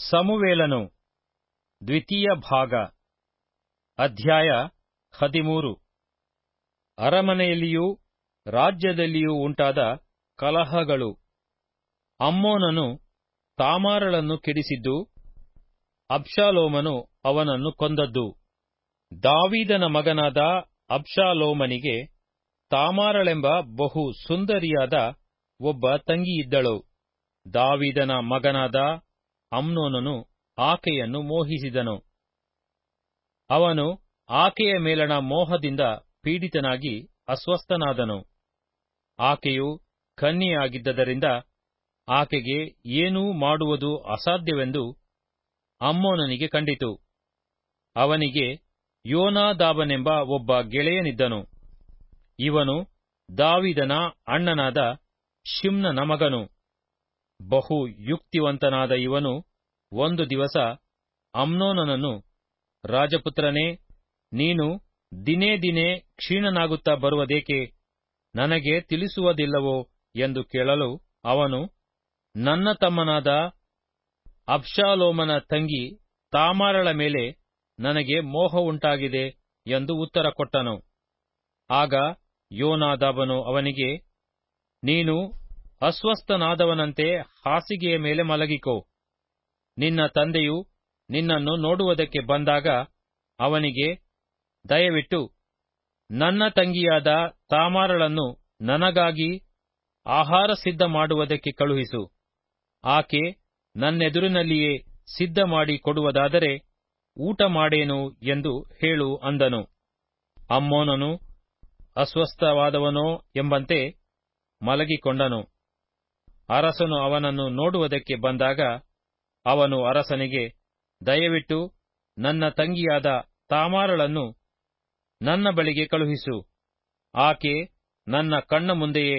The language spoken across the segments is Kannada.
ಸಮುವೇಲನು ದ್ವಿತೀಯ ಭಾಗ ಅಧ್ಯಾಯ 13. ಅರಮನೆಯಲ್ಲಿಯೂ ರಾಜ್ಯದಲ್ಲಿಯೂ ಉಂಟಾದ ಕಲಹಗಳು. ಅಮ್ನೋನನು ತಾಮಾರಳನ್ನು ಕೆಡಿಸಿದ್ದು, ಅಬ್ಷಾಲೋಮನು ಅವನನ್ನು ಕೊಂದದ್ದು. ದಾವೀದನ ಮಗನಾದ ಅಬ್ಷಾಲೋಮನಿಗೆ ತಾಮಾರಳೆಂಬ ಬಹು ಸುಂದರಿಯಾದ ಒಬ್ಬ ತಂಗಿಯಿದ್ದಳು. ದಾವೀದನ ಮಗನಾದ ಅಮ್ನೋನನು ಆಕೆಯನ್ನು ಮೋಹಿಸಿದನು. ಅವನು ಆಕೆಯ ಮೇಲಣ ಮೋಹದಿಂದ ಪೀಡಿತನಾಗಿ ಅಸ್ವಸ್ಥನಾದನು. ಆಕೆಯು ಕನ್ಯೆಯಾಗಿದ್ದರಿಂದ ಆಕೆಗೆ ಏನೂ ಮಾಡುವುದು ಅಸಾಧ್ಯವೆಂದು ಅಮ್ನೋನನಿಗೆ ಕಂಡಿತು. ಅವನಿಗೆ ಯೋನಾದಾಬನೆಂಬ ಒಬ್ಬ ಗೆಳೆಯನಿದ್ದನು. ಇವನು ದಾವೀದನ ಅಣ್ಣನಾದ ಶಿಮ್ನನ ಮಗನು. ಬಹು ಯುಕ್ತಿವಂತನಾದ ಇವನು ಒಂದು ದಿವಸ ಅಮ್ನೋನನನ್ನು, ರಾಜಪುತ್ರನೇ, ನೀನು ದಿನೇ ದಿನೇ ಕ್ಷೀಣನಾಗುತ್ತಾ ಬರುವುದೇಕೆ? ನನಗೆ ತಿಳಿಸುವುದಿಲ್ಲವೋ ಎಂದು ಕೇಳಲು, ಅವನು, ನನ್ನ ತಮ್ಮನಾದ ಅಬ್ಷಾಲೋಮನ ತಂಗಿ ತಾಮಾರಳ ಮೇಲೆ ನನಗೆ ಮೋಹವುಂಟಾಗಿದೆ ಎಂದು ಉತ್ತರ ಕೊಟ್ಟನು. ಆಗ ಯೋನಾದಾಬನು ಅವನಿಗೆ, ನೀನು ಅಸ್ವಸ್ಥನಾದವನಂತೆ ಹಾಸಿಗೆಯ ಮೇಲೆ ಮಲಗಿಕೋ. ನಿನ್ನ ತಂದೆಯು ನಿನ್ನನ್ನು ನೋಡುವುದಕ್ಕೆ ಬಂದಾಗ ಅವನಿಗೆ, ದಯವಿಟ್ಟು ನನ್ನ ತಂಗಿಯಾದ ತಾಮಾರಳನ್ನು ನನಗಾಗಿ ಆಹಾರ ಸಿದ್ಧ ಮಾಡುವುದಕ್ಕೆ ಕಳುಹಿಸು. ಆಕೆ ನನ್ನೆದುರಿನಲ್ಲಿಯೇ ಸಿದ್ಧ ಮಾಡಿ ಕೊಡುವುದಾದರೆ ಊಟ ಮಾಡೇನು ಎಂದು ಹೇಳು ಅಂದನು. ಅಮ್ನೋನನು ಅಸ್ವಸ್ಥವಾದವನೋ ಎಂಬಂತೆ ಮಲಗಿಕೊಂಡನು. ಅರಸನು ಅವನನ್ನು ನೋಡುವುದಕ್ಕೆ ಬಂದಾಗ ಅವನು ಅರಸನಿಗೆ, ದಯವಿಟ್ಟು ನನ್ನ ತಂಗಿಯಾದ ತಾಮಾರಳನ್ನು ನನ್ನ ಬಳಿಗೆ ಕಳುಹಿಸು. ಆಕೆ ನನ್ನ ಕಣ್ಣ ಮುಂದೆಯೇ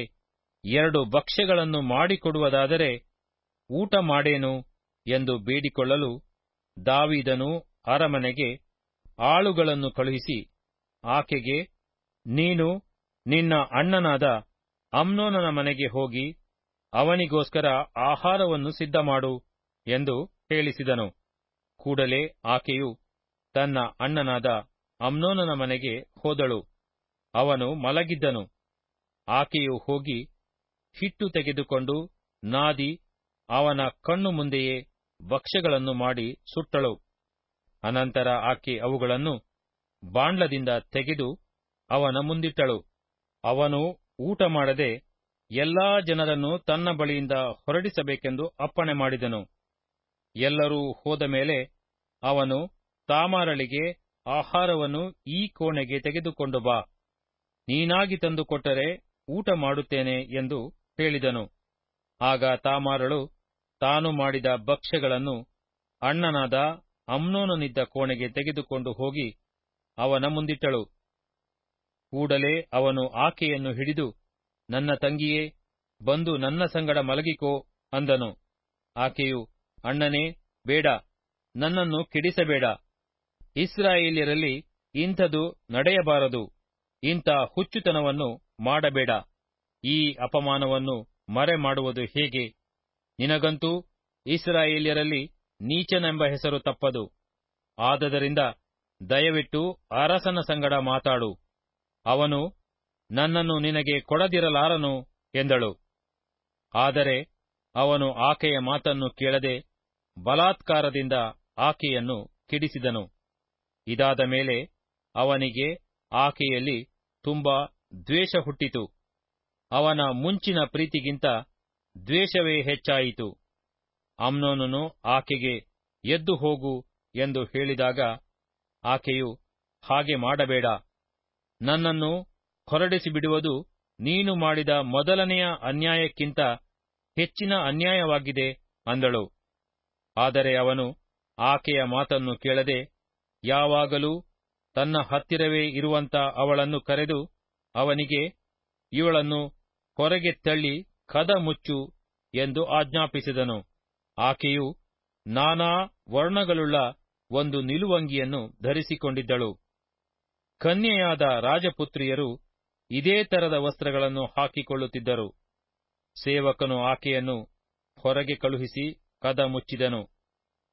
2 ಭಕ್ಷ್ಯಗಳನ್ನು ಮಾಡಿಕೊಡುವುದಾದರೆ ಊಟ ಮಾಡೇನು ಎಂದು ಬೇಡಿಕೊಳ್ಳಲು, ದಾವೀದನು ಅರಮನೆಗೆ ಆಳುಗಳನ್ನು ಕಳುಹಿಸಿ ಆಕೆಗೆ, ನೀನು ನಿನ್ನ ಅಣ್ಣನಾದ ಅಮ್ನೋನನ ಮನೆಗೆ ಹೋಗಿ ಅವನಿಗೋಸ್ಕರ ಆಹಾರವನ್ನು ಸಿದ್ಧಮಾಡು ಎಂದು ಹೇಳಿಸಿದನು. ಕೂಡಲೇ ಆಕೆಯು ತನ್ನ ಅಣ್ಣನಾದ ಅಮ್ನೋನನ ಮನೆಗೆ ಹೋದಳು. ಅವನು ಮಲಗಿದ್ದನು. ಆಕೆಯು ಹೋಗಿ ಹಿಟ್ಟು ತೆಗೆದುಕೊಂಡು ನಾದಿ ಅವನ ಕಣ್ಣು ಮುಂದೆಯೇ ಭಕ್ಷ್ಯಗಳನ್ನು ಮಾಡಿ ಸುಟ್ಟಳು. ಅನಂತರ ಆಕೆ ಅವುಗಳನ್ನು ಬಾಂಡ್ಲದಿಂದ ತೆಗೆದು ಅವನ ಮುಂದಿಟ್ಟಳು. ಅವನು ಊಟ ಮಾಡದೆ ಎಲ್ಲಾ ಜನರನ್ನು ತನ್ನ ಬಳಿಯಿಂದ ಹೊರಡಿಸಬೇಕೆಂದು ಅಪ್ಪಣೆ ಮಾಡಿದನು. ಎಲ್ಲರೂ ಹೋದ ಮೇಲೆ ಅವನು ತಾಮಾರಳಿಗೆ, ಆಹಾರವನ್ನು ಈ ಕೋಣೆಗೆ ತೆಗೆದುಕೊಂಡು ಬಾ, ನೀನಾಗಿ ತಂದುಕೊಟ್ಟರೆ ಊಟ ಮಾಡುತ್ತೇನೆ ಎಂದು ಹೇಳಿದನು. ಆಗ ತಾಮಾರಳು ತಾನು ಮಾಡಿದ ಭಕ್ಷ್ಯಗಳನ್ನು ಅಣ್ಣನಾದ ಅಮ್ನೋನನಿದ್ದ ಕೋಣೆಗೆ ತೆಗೆದುಕೊಂಡು ಹೋಗಿ ಅವನ ಮುಂದಿಟ್ಟಳು. ಕೂಡಲೇ ಅವನು ಆಕೆಯನ್ನು ಹಿಡಿದು, ನನ್ನ ತಂಗಿಯೇ, ಬಂದು ನನ್ನ ಸಂಗಡ ಮಲಗಿಕೋ ಅಂದನು. ಆಕೆಯು, ಅಣ್ಣನೇ, ಬೇಡ, ನನ್ನನ್ನು ಕೆಡಿಸಬೇಡ. ಇಸ್ರಾಯೇಲ್ಯರಲ್ಲಿ ಇಂಥದು ನಡೆಯಬಾರದು. ಇಂಥ ಹುಚ್ಚುತನವನ್ನು ಮಾಡಬೇಡ. ಈ ಅಪಮಾನವನ್ನು ಮರೆಮಾಡುವುದು ಹೇಗೆ? ನಿನಗಂತೂ ಇಸ್ರಾಯೇಲ್ಯರಲ್ಲಿ ನೀಚನೆಂಬ ಹೆಸರು ತಪ್ಪದು. ಆದದರಿಂದ ದಯವಿಟ್ಟು ಅರಸನ ಸಂಗಡ ಮಾತಾಡು. ಅವನು ನನ್ನನ್ನು ನಿನಗೆ ಕೊಡದಿರಲಾರನು ಎಂದಳು. ಆದರೆ ಅವನು ಆಕೆಯ ಮಾತನ್ನು ಕೇಳದೆ ಬಲಾತ್ಕಾರದಿಂದ ಆಕೆಯನ್ನು ಕೆಡಿಸಿದನು. ಇದಾದ ಮೇಲೆ ಅವನಿಗೆ ಆಕೆಯಲ್ಲಿ ತುಂಬಾ ದ್ವೇಷ ಹುಟ್ಟಿತು. ಅವನ ಮುಂಚಿನ ಪ್ರೀತಿಗಿಂತ ದ್ವೇಷವೇ ಹೆಚ್ಚಾಯಿತು. ಅಮ್ನೋನನು ಆಕೆಗೆ, ಎದ್ದು ಹೋಗು ಎಂದು ಹೇಳಿದಾಗ ಆಕೆಯು, ಹಾಗೆ ಮಾಡಬೇಡ, ನನ್ನನ್ನು ಹೊರಡಿಸಿಬಿಡುವುದು ನೀನು ಮಾಡಿದ ಮೊದಲನೆಯ ಅನ್ಯಾಯಕ್ಕಿಂತ ಹೆಚ್ಚಿನ ಅನ್ಯಾಯವಾಗಿದೆ ಅಂದಳು. ಆದರೆ ಅವನು ಆಕೆಯ ಮಾತನ್ನು ಕೇಳದೆ ಯಾವಾಗಲೂ ತನ್ನ ಹತ್ತಿರವೇ ಇರುವಂತ ಅವಳನ್ನು ಕರೆದು ಅವನಿಗೆ, ಇವಳನ್ನು ಹೊರಗೆ ತಳ್ಳಿ ಕದ ಮುಚ್ಚು ಎಂದು ಆಜ್ಞಾಪಿಸಿದನು. ಆಕೆಯು ನಾನಾ ವರ್ಣಗಳುಳ್ಳ ಒಂದು ನಿಲುವಂಗಿಯನ್ನು ಧರಿಸಿಕೊಂಡಿದ್ದಳು. ಕನ್ಯೆಯಾದ ರಾಜಪುತ್ರಿಯರು ಇದೇ ತರದ ವಸ್ತ್ರಗಳನ್ನು ಹಾಕಿಕೊಳ್ಳುತ್ತಿದ್ದರು. ಸೇವಕನು ಆಕೆಯನ್ನು ಹೊರಗೆ ಕಳುಹಿಸಿ ಕದ ಮುಚ್ಚಿದನು.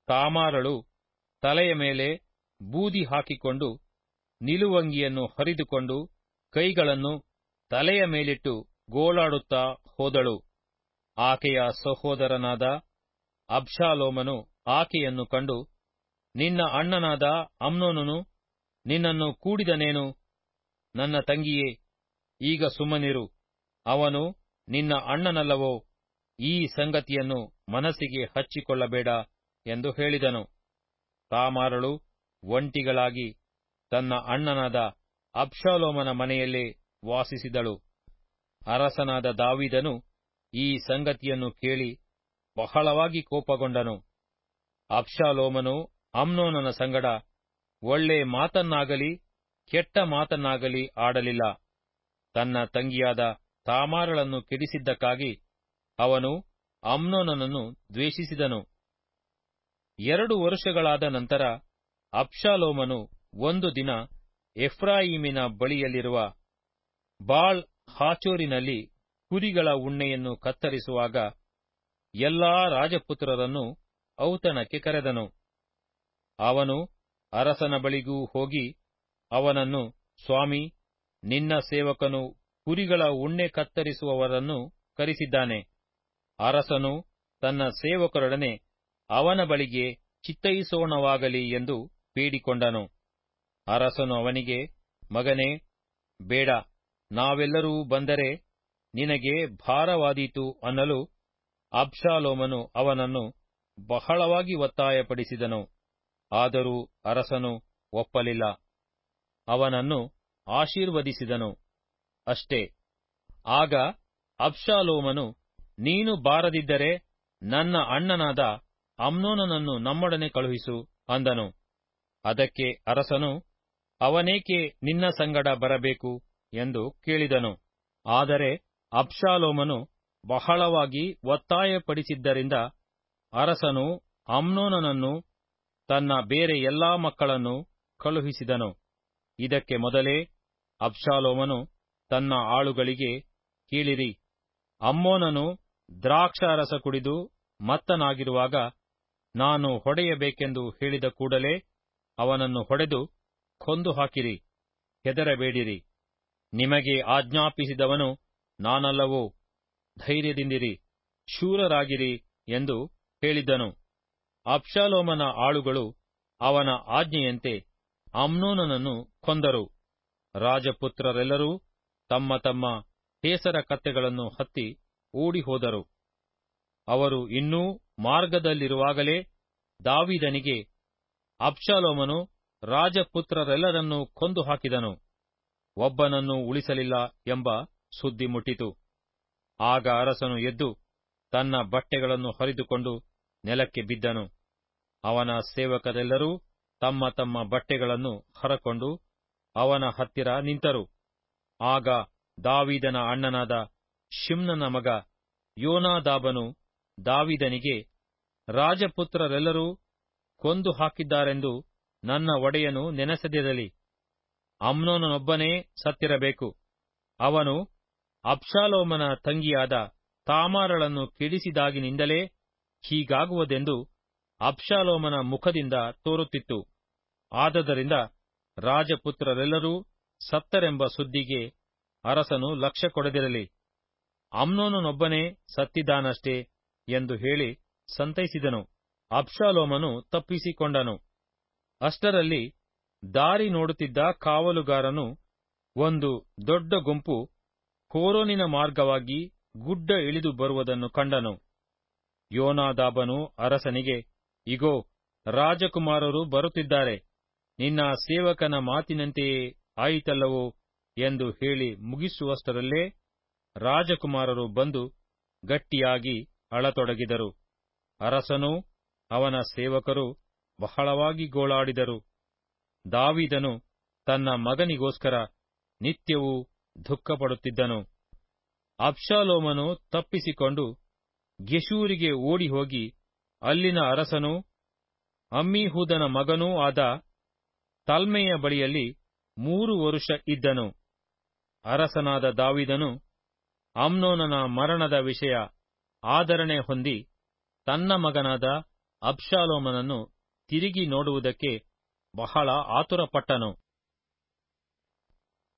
ತಾಮಾರಳು ತಲೆಯ ಮೇಲೆ ಬೂದಿ ಹಾಕಿಕೊಂಡು ನಿಲುವಂಗಿಯನ್ನು ಹರಿದುಕೊಂಡು ಕೈಗಳನ್ನು ತಲೆಯ ಮೇಲಿಟ್ಟು ಗೋಳಾಡುತ್ತಾ ಹೋದಳು. ಆಕೆಯ ಸಹೋದರನಾದ ಅಬ್ಷಾಲೋಮನು ಆಕೆಯನ್ನು ಕಂಡು, ನಿನ್ನ ಅಣ್ಣನಾದ ಅಮ್ನೋನನು ನಿನ್ನನ್ನು ಕೂಡಿದನೇನು? ನನ್ನ ತಂಗಿಯೇ, ಈಗ ಸುಮ್ಮನಿರು, ಅವನು ನಿನ್ನ ಅಣ್ಣನಲ್ಲವೋ? ಈ ಸಂಗತಿಯನ್ನು ಮನಸ್ಸಿಗೆ ಹಚ್ಚಿಕೊಳ್ಳಬೇಡ ಎಂದು ಹೇಳಿದನು. ತಾಮಾರಳು ಒಂಟಿಗಳಾಗಿ ತನ್ನ ಅಣ್ಣನಾದ ಅಬ್ಷಾಲೋಮನ ಮನೆಯಲ್ಲೇ ವಾಸಿಸಿದಳು. ಅರಸನಾದ ದಾವೀದನು ಈ ಸಂಗತಿಯನ್ನು ಕೇಳಿ ಬಹಳವಾಗಿ ಕೋಪಗೊಂಡನು. ಅಬ್ಷಾಲೋಮನು ಅಮ್ನೋನನ ಸಂಗಡ ಒಳ್ಳೆ ಮಾತನ್ನಾಗಲಿ ಕೆಟ್ಟ ಮಾತನ್ನಾಗಲಿ ಆಡಲಿಲ್ಲ. ತನ್ನ ತಂಗಿಯಾದ ತಾಮಾರಳನ್ನು ಕೆಡಿಸಿದ್ದಕ್ಕಾಗಿ ಅವನು ಅಮ್ನೋನನನ್ನು ದ್ವೇಷಿಸಿದನು. 2 ವರ್ಷಗಳಾದ ನಂತರ ಅಬ್ಷಾಲೋಮನು ಒಂದು ದಿನ ಎಫ್ರಾಯೀಮಿನ ಬಳಿಯಲ್ಲಿರುವ ಬಾಳ್ ಹಾಚೋರಿನಲ್ಲಿ ಕುರಿಗಳ ಉಣ್ಣೆಯನ್ನು ಕತ್ತರಿಸುವಾಗ ಎಲ್ಲಾ ರಾಜಪುತ್ರರನ್ನು ಔತಣಕ್ಕೆ ಕರೆದನು. ಅವನು ಅರಸನ ಬಳಿಗೂ ಹೋಗಿ ಅವನನ್ನು, ಸ್ವಾಮಿ, ನಿನ್ನ ಸೇವಕನು ಕುರಿಗಳ ಉಣ್ಣೆ ಕತ್ತರಿಸುವವರನ್ನು ಕರೆಸಿದ್ದಾನೆ. ಅರಸನು ತನ್ನ ಸೇವಕರೊಡನೆ ಅವನ ಬಳಿಗೆ ಚಿತ್ತೈಸೋಣವಾಗಲಿ ಎಂದು ಬೇಡಿಕೊಂಡನು. ಅರಸನು ಅವನಿಗೆ, ಮಗನೇ, ಬೇಡ, ನಾವೆಲ್ಲರೂ ಬಂದರೆ ನಿನಗೆ ಭಾರವಾದೀತು ಅನ್ನಲು ಅಬ್ಷಾಲೋಮನು ಅವನನ್ನು ಬಹಳವಾಗಿ ಒತ್ತಾಯಪಡಿಸಿದನು. ಆದರೂ ಅರಸನು ಒಪ್ಪಲಿಲ್ಲ. ಅವನನ್ನು ಆಶೀರ್ವದಿಸಿದನು ಅಷ್ಟೇ. ಆಗ ಅಬ್ಷಾಲೋಮನು, ನೀನು ಬಾರದಿದ್ದರೆ ನನ್ನ ಅಣ್ಣನಾದ ಅಮ್ನೋನನನ್ನು ನಮ್ಮೊಡನೆ ಕಳುಹಿಸು ಅಂದನು. ಅದಕ್ಕೆ ಅರಸನು, ಅವನೇಕೆ ನಿನ್ನ ಸಂಗಡ ಬರಬೇಕು ಎಂದು ಕೇಳಿದನು. ಆದರೆ ಅಬ್ಷಾಲೋಮನು ಬಹಳವಾಗಿ ಒತ್ತಾಯಪಡಿಸಿದ್ದರಿಂದ ಅರಸನು ಅಮ್ನೋನನನ್ನು ತನ್ನ ಬೇರೆ ಎಲ್ಲಾ ಮಕ್ಕಳನ್ನು ಕಳುಹಿಸಿದನು. ಇದಕ್ಕೆ ಮೊದಲೇ ಅಬ್ಷಾಲೋಮನು ತನ್ನ ಆಳುಗಳಿಗೆ, ಕೇಳಿರಿ, ಅಮ್ಮೋನನು ದ್ರಾಕ್ಷಾರಸ ಕುಡಿದು ಮತ್ತನಾಗಿರುವಾಗ ನಾನು ಹೊಡೆಯಬೇಕೆಂದು ಹೇಳಿದ ಕೂಡಲೇ ಅವನನ್ನು ಹೊಡೆದು ಕೊಂದು ಹಾಕಿರಿ, ಹೆದರಬೇಡಿರಿ. ನಿಮಗೆ ಆಜ್ಞಾಪಿಸಿದವನು ನಾನಲ್ಲವೋ? ಧೈರ್ಯದಿಂದಿರಿ, ಶೂರರಾಗಿರಿ ಎಂದು ಹೇಳಿದ್ದನು. ಅಬ್ಷಾಲೋಮನ ಆಳುಗಳು ಅವನ ಆಜ್ಞೆಯಂತೆ ಅಮ್ನೋನನನ್ನು ಕೊಂದರು. ರಾಜಪುತ್ರರೆಲ್ಲರೂ ತಮ್ಮ ತಮ್ಮ ಹೇಸರ ಕತ್ತೆಗಳನ್ನು ಹತ್ತಿ ಓಡಿಹೋದರು. ಅವರು ಇನ್ನೂ ಮಾರ್ಗದಲ್ಲಿರುವಾಗಲೇ ದಾವೀದನಿಗೆ, ಅಬ್ಷಾಲೋಮನು ರಾಜಪುತ್ರರೆಲ್ಲರನ್ನೂ ಕೊಂದು ಹಾಕಿದನು, ಒಬ್ಬನನ್ನೂ ಉಳಿಸಲಿಲ್ಲ ಎಂಬ ಸುದ್ದಿ ಮುಟ್ಟಿತು. ಆಗ ಅರಸನು ಎದ್ದು ತನ್ನ ಬಟ್ಟೆಗಳನ್ನು ಹರಿದುಕೊಂಡು ನೆಲಕ್ಕೆ ಬಿದ್ದನು. ಅವನ ಸೇವಕರೆಲ್ಲರೂ ತಮ್ಮ ತಮ್ಮ ಬಟ್ಟೆಗಳನ್ನು ಹರಕೊಂಡು ಅವನ ಹತ್ತಿರ ನಿಂತರು. ಆಗ ದಾವೀದನ ಅಣ್ಣನಾದ ಶಿಮ್ನನ ಮಗ ಯೋನಾದಾಬನು ದಾವೀದನಿಗೆ, ರಾಜಪುತ್ರರೆಲ್ಲರೂ ಕೊಂದು ಹಾಕಿದ್ದಾರೆಂದು ನನ್ನ ಒಡೆಯನು ನೆನೆಸದಿರಲಿ, ಅಮ್ನೋನನೊಬ್ಬನೇ ಸತ್ತಿರಬೇಕು. ಅವನು ಅಬ್ಷಾಲೋಮನ ತಂಗಿಯಾದ ತಾಮಾರಳನ್ನು ಕೆಡಿಸಿದಾಗಿನಿಂದಲೇ ಹೀಗಾಗುವುದೆಂದು ಅಬ್ಷಾಲೋಮನ ಮುಖದಿಂದ ತೋರುತ್ತಿತ್ತು. ಆದದರಿಂದ ರಾಜಪುತ್ರರೆಲ್ಲರೂ ಸತ್ತರೆಂಬ ಸುದ್ದಿಗೆ ಅರಸನು ಲಕ್ಷ್ಯ ಕೊಡದಿರಲಿ, ಅಮ್ನೋನನೊಬ್ಬನೇ ಸತ್ತಿದ್ದಾನಷ್ಟೇ ಎಂದು ಹೇಳಿ ಸಂತೈಸಿದನು. ಅಬ್ಷಾಲೋಮನು ತಪ್ಪಿಸಿಕೊಂಡನು. ಅಷ್ಟರಲ್ಲಿ ದಾರಿ ನೋಡುತ್ತಿದ್ದ ಕಾವಲುಗಾರನು ಒಂದು ದೊಡ್ಡ ಗುಂಪು ಹೋರೋನಿನ ಮಾರ್ಗವಾಗಿ ಗುಡ್ಡ ಇಳಿದು ಬರುವುದನ್ನು ಕಂಡನು. ಯೋನಾದಾಬನು ಅರಸನಿಗೆ, ಇಗೋ, ರಾಜಕುಮಾರರು ಬರುತ್ತಿದ್ದಾರೆ, ನಿನ್ನ ಸೇವಕನ ಮಾತಿನಂತೆಯೇ ಆಯಿತಲ್ಲವೋ ಎಂದು ಹೇಳಿ ಮುಗಿಸುವಷ್ಟರಲ್ಲೇ ರಾಜಕುಮಾರರು ಬಂದು ಗಟ್ಟಿಯಾಗಿ ಅಳತೊಡಗಿದರು. ಅರಸನೂ ಅವನ ಸೇವಕರು ಬಹಳವಾಗಿ ಗೋಳಾಡಿದರು. ದಾವೀದನು ತನ್ನ ಮಗನಿಗೋಸ್ಕರ ನಿತ್ಯವೂ ದುಃಖಪಡುತ್ತಿದ್ದನು. ಅಬ್ಷಾಲೋಮನು ತಪ್ಪಿಸಿಕೊಂಡು ಗೆಷೂರಿಗೆ ಓಡಿಹೋಗಿ ಅಲ್ಲಿನ ಅರಸನೂ ಅಮ್ಮೀಹೂದನ ಮಗನೂ ಆದ ತಲ್ಮೈಯ ಬಳಿಯಲ್ಲಿ 3 ವರುಷ ಇದ್ದನು. ಅರಸನಾದ ದಾವೀದನು ಅಮ್ನೋನನ ಮರಣದ ವಿಷಯ ಆದರಣೆ ಹೊಂದಿ ತನ್ನ ಮಗನಾದ ಅಬ್ಷಾಲೋಮನನ್ನು ತಿರುಗಿ ನೋಡುವುದಕ್ಕೆ ಬಹಳ ಆತುರಪಟ್ಟನು.